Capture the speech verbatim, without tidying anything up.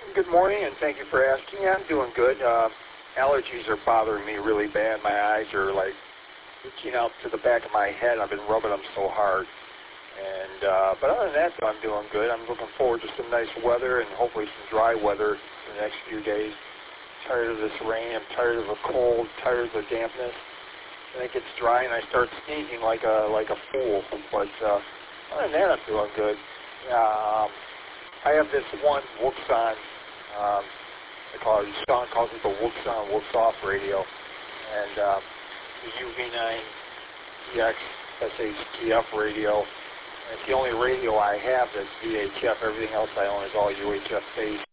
Good morning, and thank you for asking. Yeah, I'm doing good. Uh, allergies are bothering me really bad. My eyes are like reaching out to the back of my head. I've been rubbing them so hard. And uh, but other than that, though, I'm doing good. I'm looking forward to some nice weather and hopefully some dry weather in the next few days. I'm tired of this rain. I'm tired of the cold. Tired of the dampness. And it gets dry, and I start sneezing like a like a fool. But uh, other than that, I'm doing good. Um, I have this one Wuxon. Um, I call it, Sean calls it the Wuxon Wux Off radio, and um, the U V nine T X S H T F radio. And it's the only radio I have that's V H F. Everything else I own is all U H F based.